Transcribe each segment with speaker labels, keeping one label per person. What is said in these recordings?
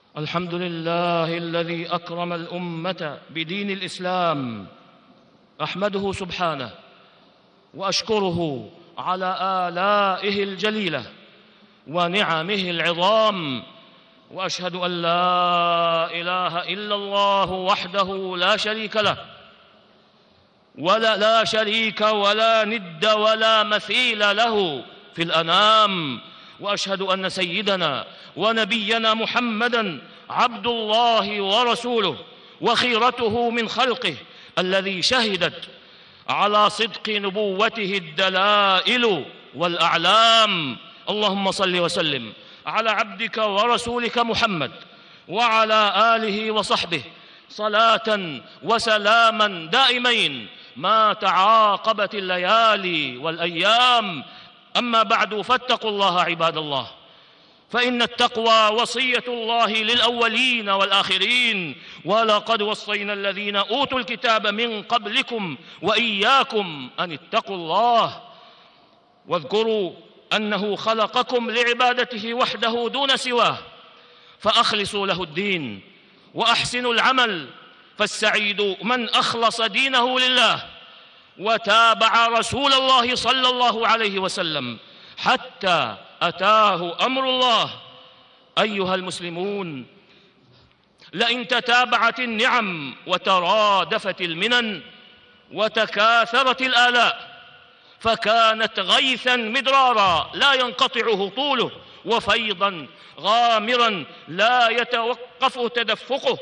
Speaker 1: الحمد لله الذي أكرم الأمة بدين الإسلام، أحمده سبحانه وأشكره على آلائه الجليلة ونعمه العظام، وأشهد أن لا إله إلا الله وحده لا شريك له لا شريك ولا ند ولا مثيل له في الأنام، وأشهد أن سيدنا ونبينا محمدًا عبد الله ورسوله وخيرته من خلقه، الذي شهدت على صدق نبوته الدلائل والأعلام. اللهم صل وسلم على عبدك ورسولك محمد وعلى آله وصحبه صلاة وسلاما دائمين ما تعاقبت الليالي والأيام. أما بعد، فاتقوا الله عباد الله، فإن التقوى وصية الله للأولين والآخرين، ولقد وصينا الذين أوتوا الكتاب من قبلكم وإياكم أن اتقوا الله، واذكروا أنه خلقكم لعبادته وحده دون سواه، فأخلصوا له الدين وأحسنوا العمل، فالسعيد من أخلص دينه لله وتابع رسول الله صلى الله عليه وسلم حتى أتاه أمر الله. أيها المسلمون، لئن تتابعت النعم وترادفت المنن وتكاثرت الآلاء فكانت غيثا مدرارا لا ينقطع هطوله، وفيضا غامرا لا يتوقف تدفقه،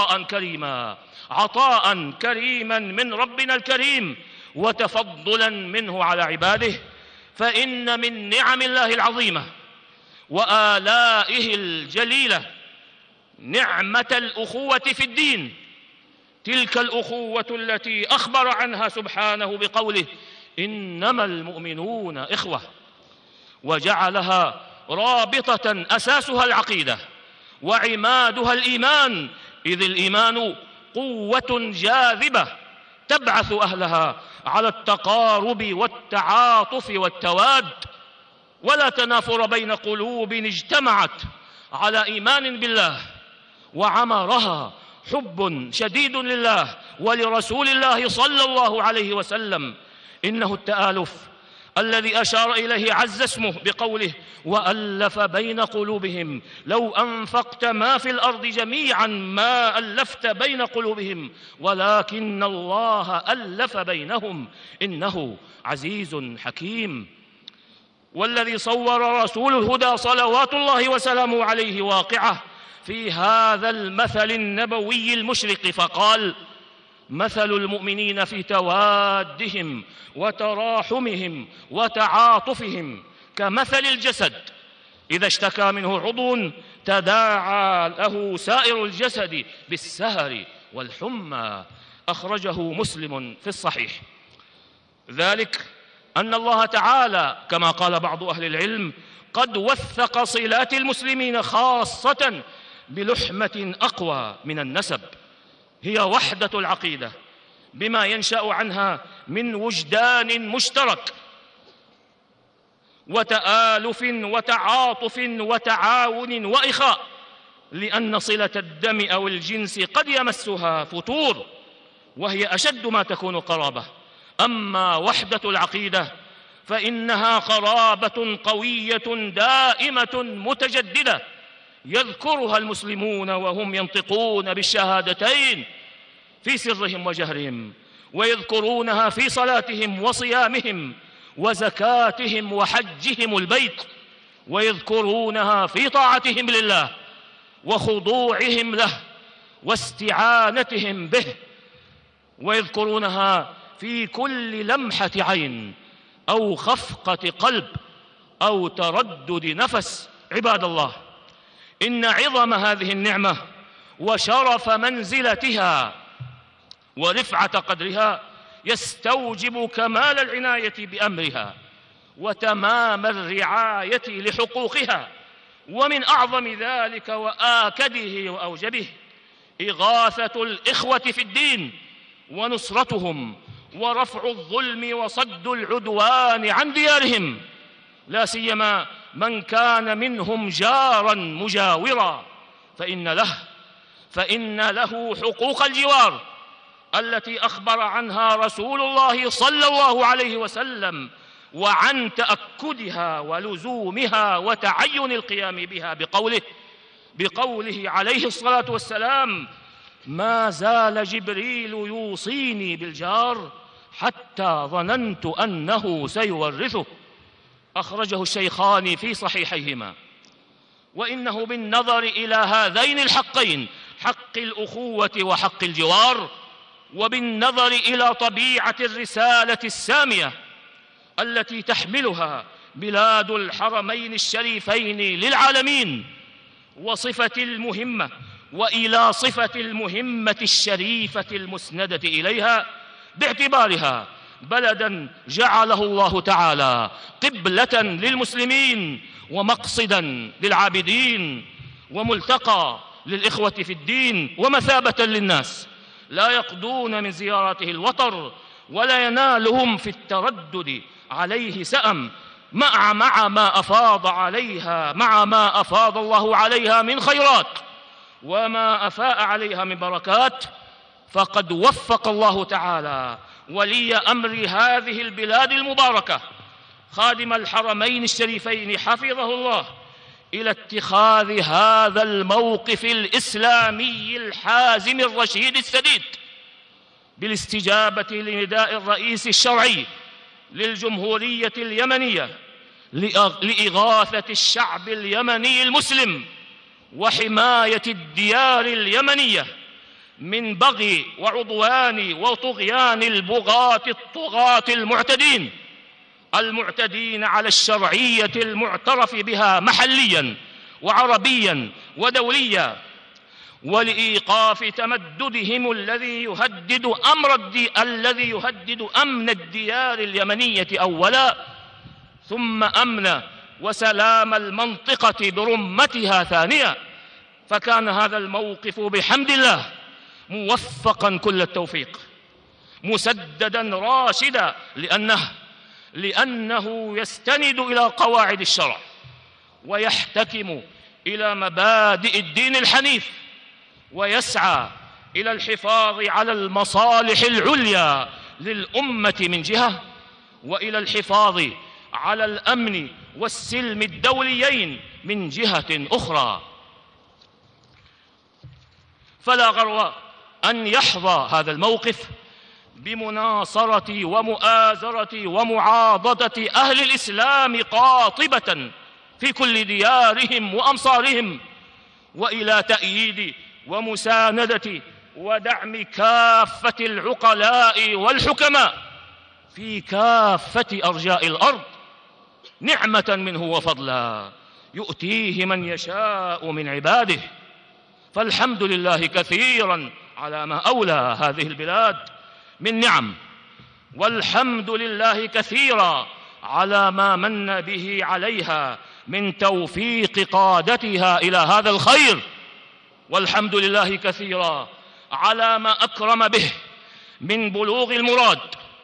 Speaker 1: عطاء كريما من ربنا الكريم وتفضلا منه على عباده. فإن من نعم الله العظيمة وآلائه الجليلة نعمة الأخوة في الدين، تلك الأخوة التي أخبر عنها سبحانه بقوله: إنما المؤمنون إخوة، وجعلها رابطة أساسها العقيدة وعمادها الإيمان، إذ الإيمان قوة جاذبة تبعث أهلها على التقارب والتعاطف والتواد، ولا تنافر بين قلوب اجتمعت على إيمان بالله وعمرها حب شديد لله ولرسول الله صلى الله عليه وسلم. إنه التآلف الذي أشار إليه عز اسمه بقوله: وألف بين قلوبهم لو أنفقت ما في الأرض جميعا ما ألفت بين قلوبهم ولكن الله ألف بينهم إنه عزيز حكيم. والذي صور رسول الهدى صلوات الله وسلامه عليه واقعه في هذا المثل النبوي المشرق، فقال: مثل المؤمنين في توادهم وتراحمهم وتعاطفهم كمثل الجسد إذا اشتكى منه عضو تداعى له سائر الجسد بالسهر والحمى. أخرجه مسلم في الصحيح. ذلك أن الله تعالى كما قال بعض أهل العلم قد وثق صلات المسلمين خاصة بلحمة أقوى من النسب، هي وحدة العقيدة، بما ينشأ عنها من وجدان مشترك وتآلف وتعاطف وتعاون وإخاء، لأن صلة الدم أو الجنس قد يمسها فتور وهي أشد ما تكون قرابة. أما وحدة العقيدة فإنها قرابة قوية دائمة متجددة يذكرها المسلمون وهم ينطقون بالشهادتين في سرهم وجهرهم، ويذكرونها في صلاتهم وصيامهم وزكاتهم وحجهم البيت، ويذكرونها في طاعتهم لله وخضوعهم له واستعانتهم به، ويذكرونها في كل لمحة عين أو خفقة قلب أو تردد نفس. عباد الله، إن عظم هذه النعمة وشرف منزلتها ورفعة قدرها يستوجب كمال العناية بأمرها وتمام الرعاية لحقوقها، ومن أعظم ذلك وآكده وأوجبه إغاثة الإخوة في الدين ونصرتهم ورفع الظلم وصد العدوان عن ديارهم، لا سيما من كان منهم جارا مجاورا فإن له حقوق الجوار التي أخبر عنها رسول الله صلى الله عليه وسلم، وعن تأكدها ولزومها وتعين القيام بها بقوله عليه الصلاة والسلام: ما زال جبريل يوصيني بالجار حتى ظننت أنه سيورثه. أخرجه الشيخان في صحيحيهما. وإنه بالنظر إلى هذين الحقين، حق الأخوة وحق الجوار، وبالنظر إلى طبيعة الرسالة السامية التي تحملها بلاد الحرمين الشريفين للعالمين، وإلى صفة المهمة الشريفة المسندة إليها، باعتبارها بلدا جعله الله تعالى قبلة للمسلمين ومقصدا للعابدين وملتقى للإخوة في الدين ومثابة للناس لا يقضون من زيارته الوطر ولا ينالهم في التردد عليه سأم، مع ما أفاض الله عليها من خيرات وما أفاء عليها من بركات. فقد وفق الله تعالى ولي أمر هذه البلاد المباركة خادم الحرمين الشريفين حفظه الله إلى اتخاذ هذا الموقف الإسلامي الحازم الرشيد السديد بالاستجابة لنداء الرئيس الشرعي للجمهورية اليمنية لإغاثة الشعب اليمني المسلم وحماية الديار اليمنية من بغي وعدوان وطغيان الطغاة المعتدين على الشرعية المعترف بها محليا وعربيا ودوليا، ولإيقاف تمددهم الذي يهدد أمن الديار اليمنية أولا، ثم أمن وسلام المنطقة برمتها ثانيا. فكان هذا الموقف بحمد الله موفقا كل التوفيق، مسددا راشدا، لأنه يستند إلى قواعد الشرع ويحتكم إلى مبادئ الدين الحنيف، ويسعى إلى الحفاظ على المصالح العليا للأمة من جهة، وإلى الحفاظ على الأمن والسلم الدوليين من جهة أخرى. فلا غرو أن يحظى هذا الموقف بمناصرة ومؤازرة ومعاضدة أهل الإسلام قاطبة في كل ديارهم وأمصارهم، وإلى تأييد ومساندة ودعم كافة العقلاء والحكماء في كافة أرجاء الأرض، نعمة منه وفضلا يؤتيه من يشاء من عباده. فالحمد لله كثيرا على ما أولى هذه البلاد من نعم، والحمد لله كثيرا على ما من به عليها من توفيق قادتها إلى هذا الخير، والحمد لله كثيرا على ما أكرم به من بلوغ المراد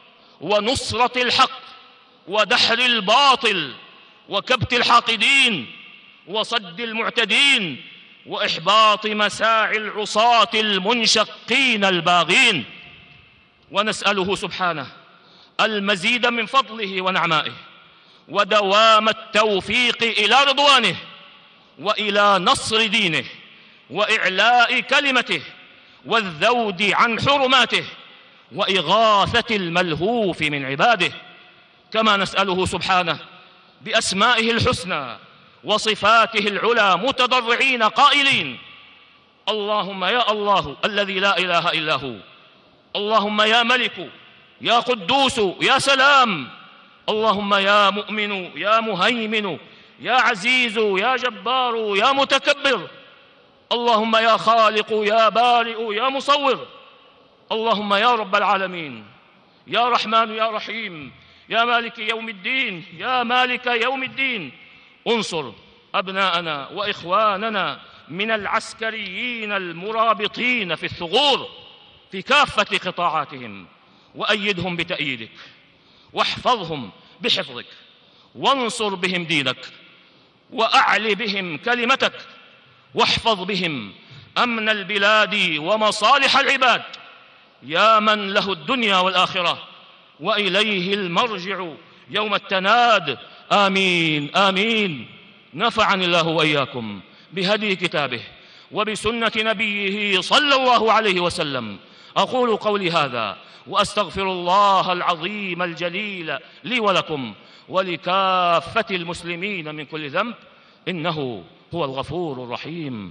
Speaker 1: ونصرة الحق ودحر الباطل وكبت الحاقدين وصد المعتدين وإحباط مساعي العصاة المنشقين الباغين. ونسأله سبحانه المزيد من فضله ونعمائه ودوام التوفيق إلى رضوانه وإلى نصر دينه وإعلاء كلمته والذود عن حرماته وإغاثة الملهوف من عباده. كما نسأله سبحانه بأسمائه الحسنى وصفاته العلى متضرعين قائلين: اللهم يا الله الذي لا إله إلا هو، اللهم يا ملك يا قدوس يا سلام، اللهم يا مؤمن يا مهيمن يا عزيز يا جبار يا متكبر، اللهم يا خالق يا بارئ يا مصور، اللهم يا رب العالمين يا رحمن يا رحيم يا مالك يوم الدين يا مالك يوم الدين، انصر أبناءنا وإخواننا من العسكريين المرابطين في الثغور في كافة قطاعاتهم، وأيدهم بتأييدك واحفظهم بحفظك، وانصر بهم دينك، وأعل بهم كلمتك، واحفظ بهم أمن البلاد ومصالح العباد، يا من له الدنيا والآخرة وإليه المرجع يوم التناد. آمين آمين. نفعني الله وإياكم بهدي كتابه وبسنة نبيه صلى الله عليه وسلم. أقول قولي هذا وأستغفر الله العظيم الجليل لي ولكم ولكافة المسلمين من كل ذنب، إنه هو الغفور الرحيم.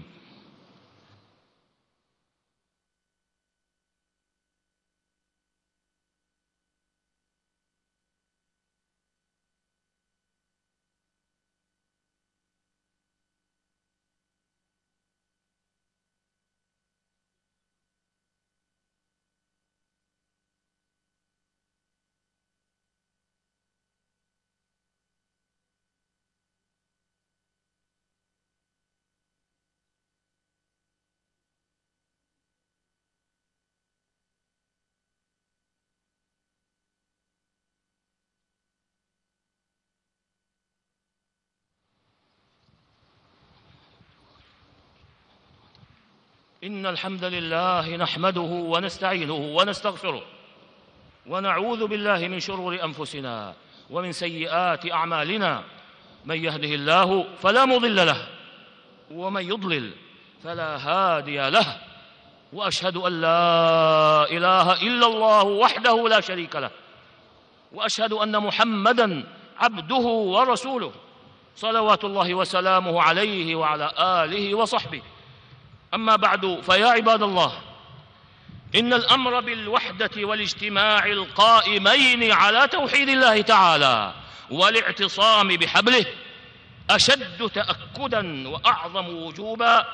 Speaker 1: إن الحمد لله نحمده ونستعينه ونستغفره ونعوذ بالله من شرور أنفسنا ومن سيئات أعمالنا، من يهده الله فلا مضل له ومن يضلل فلا هادي له، وأشهد أن لا إله إلا الله وحده لا شريك له، وأشهد أن محمدًا عبده ورسوله صلوات الله وسلامه عليه وعلى آله وصحبه. أما بعد، فيا عباد الله، إن الأمر بالوحدة والاجتماع القائمين على توحيد الله تعالى والاعتصام بحبله أشد تأكداً وأعظم وجوباً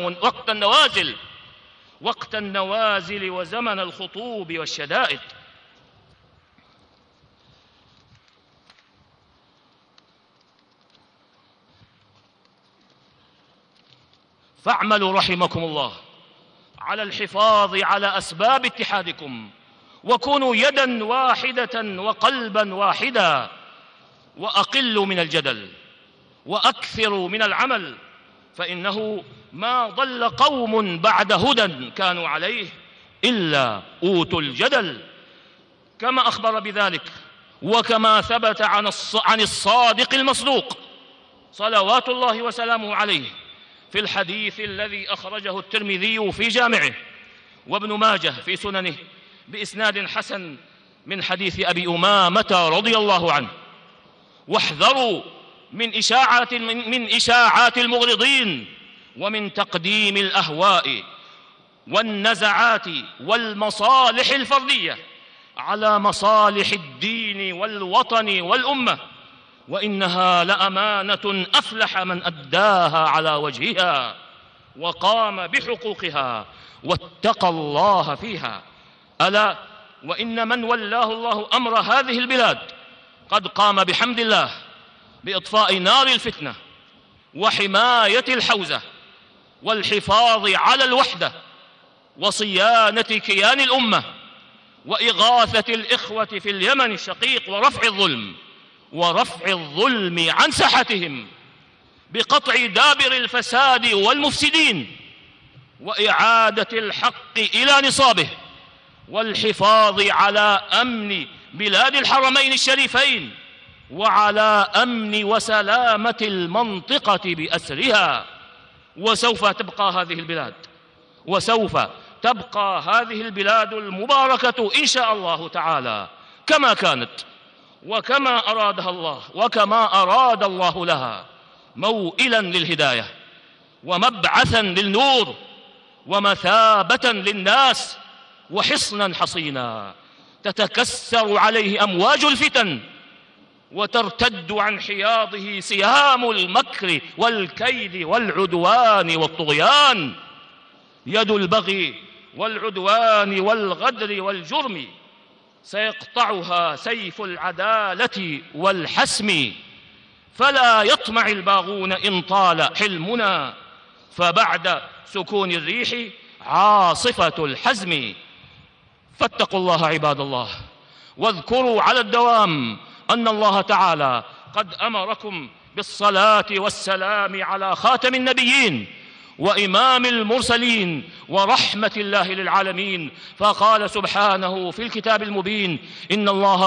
Speaker 1: وقت النوازل وزمن الخطوب والشدائد. فاعملوا رحمكم الله على الحفاظ على أسباب اتحادكم، وكونوا يدا واحدة وقلبا واحدا، وأقلوا من الجدل وأكثروا من العمل، فإنه ما ضل قوم بعد هدى كانوا عليه إلا أوتوا الجدل، كما أخبر بذلك وكما ثبت عن الصادق المصدوق صلوات الله وسلامه عليه في الحديث الذي أخرجه الترمذي في جامعه وابن ماجه في سننه بإسناد حسن من حديث أبي أمامة رضي الله عنه: واحذروا من إشاعات المغرضين ومن تقديم الأهواء والنزعات والمصالح الفردية على مصالح الدين والوطن والأمة، وإنها لأمانة أفلح من أداها على وجهها وقام بحقوقها واتقى الله فيها. ألا وإن من ولاه الله أمر هذه البلاد قد قام بحمد الله بإطفاء نار الفتنة وحماية الحوزة والحفاظ على الوحدة وصيانة كيان الأمة وإغاثة الإخوة في اليمن الشقيق ورفع الظلم عن ساحتهم بقطع دابر الفساد والمفسدين وإعادة الحق إلى نصابه والحفاظ على أمن بلاد الحرمين الشريفين وعلى أمن وسلامة المنطقة بأسرها. وسوف تبقى هذه البلاد المباركة إن شاء الله تعالى كما كانت وكما أراد الله لها، موئلا للهداية ومبعثا للنور ومثابة للناس وحصنا حصينا تتكسر عليه أمواج الفتن وترتد عن حياضه سهام المكر والكيد والعدوان والطغيان. يد البغي والعدوان والغدر والجرم سيقطعها سيف العدالة والحسم، فلا يطمع الباغون إن طال حلمنا، فبعد سكون الريح عاصفة الحزم. فاتقوا الله عباد الله، واذكروا على الدوام أن الله تعالى قد أمركم بالصلاة والسلام على خاتم النبيين وإمام المرسلين ورحمة الله للعالمين. فقال سبحانه في الكتاب المبين: إن الله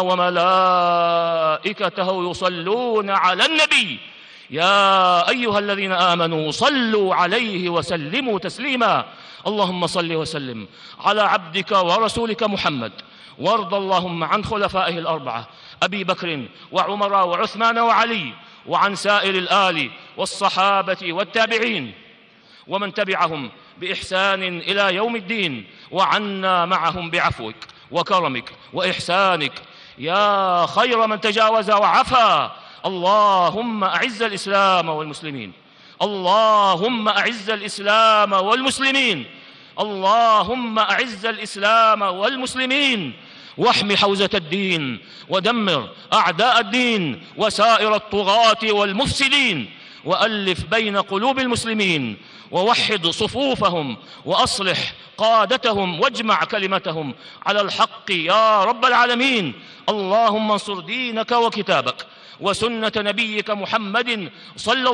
Speaker 1: وملائكته يصلون على النبي يا أيها الذين آمنوا صلوا عليه وسلموا تسليما. اللهم صل وسلم على عبدك ورسولك محمد، وارض اللهم عن خلفائه الأربعة أبي بكر وعمر وعثمان وعلي، وعن سائر الآل والصحابة والتابعين ومن تبعهم بإحسان إلى يوم الدين، وعنا معهم بعفوك وكرمك وإحسانك يا خير من تجاوز وعفا. اللهم أعز الإسلام والمسلمين، اللهم أعز الإسلام والمسلمين، اللهم أعز الإسلام والمسلمين، واحم حوزة الدين، ودمر أعداء الدين وسائر الطغاة والمفسدين، وألف بين قلوب المسلمين، ووحد صفوفهم، وأصلح قادتهم، واجمع كلمتهم على الحق يا رب العالمين. اللهم انصر دينك وكتابك وسنة نبيك محمد صلى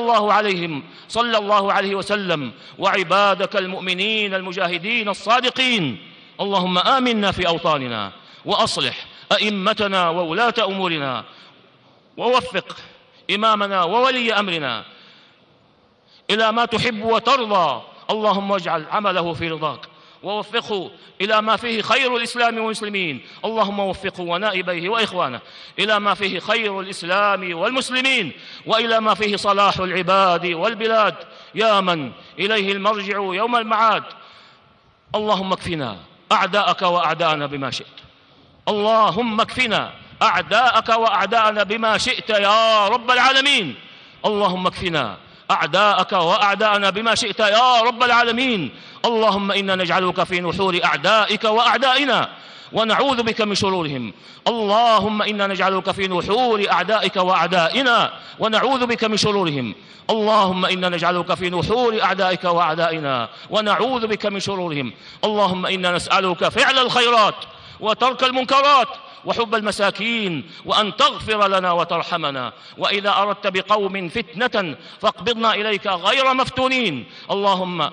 Speaker 1: الله عليه وسلم، وعبادك المؤمنين المجاهدين الصادقين. اللهم آمنا في أوطاننا، وأصلح أئمتنا وولاة أمورنا، ووفق إمامنا وولي أمرنا إلى ما تحب وترضى. اللهم اجعل عمله في رضاك، ووفقه إلى ما فيه خير الإسلام والمسلمين. اللهم وفقه ونائبيه وإخوانه إلى ما فيه خير الإسلام والمسلمين، وإلى ما فيه صلاح العباد والبلاد، يا من إليه المرجع يوم المعاد. اللهم اكفنا أعداءك وأعداءنا بما شئت، اللهم اكفنا أعداءك وأعداءنا بما شئت يا رب العالمين. اللهم اكفنا أعداءك وأعداءنا بما شئت يا رب العالمين. اللهم إنا نجعلك في نحور أعدائك وأعدائنا، ونعوذ بك من شرورهم. اللهم إنا نجعلك في نحور أعدائك وأعدائنا، ونعوذ بك من شرورهم. اللهم إنا نجعلك في نحور أعدائك وأعدائنا، ونعوذ بك من شرورهم. اللهم إنا نسألك فعل الخيرات وترك المنكرات وحب المساكين، وأن تغفر لنا وترحمنا، وإذا أردت بقوم فتنة فاقبضنا إليك غير مفتونين. اللهم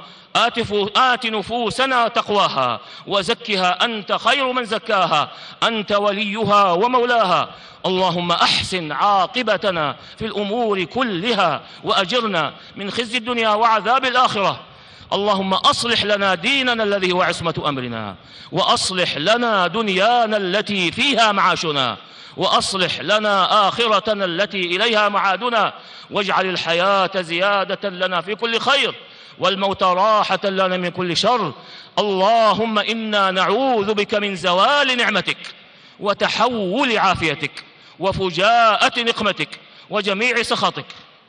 Speaker 1: آت نفوسنا تقواها وزكها، أنت خير من زكاها، أنت وليها ومولاها. اللهم أحسن عاقبتنا في الأمور كلها، وأجرنا من خزي الدنيا وعذاب الآخرة. اللهم أصلح لنا ديننا الذي هو عصمة أمرنا، وأصلح لنا دنيانا التي فيها معاشنا، وأصلح لنا آخرتنا التي إليها معادنا، واجعل الحياة زيادة لنا في كل خير، والموت راحة لنا من كل شر. اللهم إنا نعوذ بك من زوال نعمتك، وتحول عافيتك، وفجاءة نقمتك، وجميع سخطك.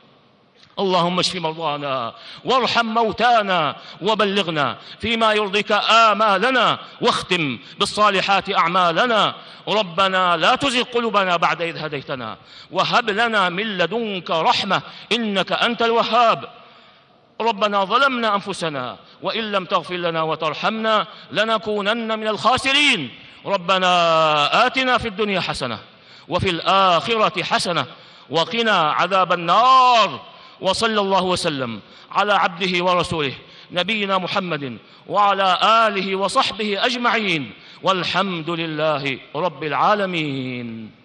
Speaker 1: اللهم اشف مرضانا، وارحم موتانا، وبلغنا فيما يرضيك آمالنا، واختم بالصالحات أعمالنا. ربنا لا تزغ قلوبنا بعد إذ هديتنا، وهب لنا من لدنك رحمة إنك أنت الوهاب. ربنا ظلمنا أنفسنا، وإن لم تغفر لنا وترحمنا لنكونن من الخاسرين. ربنا آتنا في الدنيا حسنة، وفي الآخرة حسنة، وقنا عذاب النار. وصلى الله وسلم على عبده ورسوله نبينا محمد وعلى آله وصحبه أجمعين، والحمد لله رب العالمين.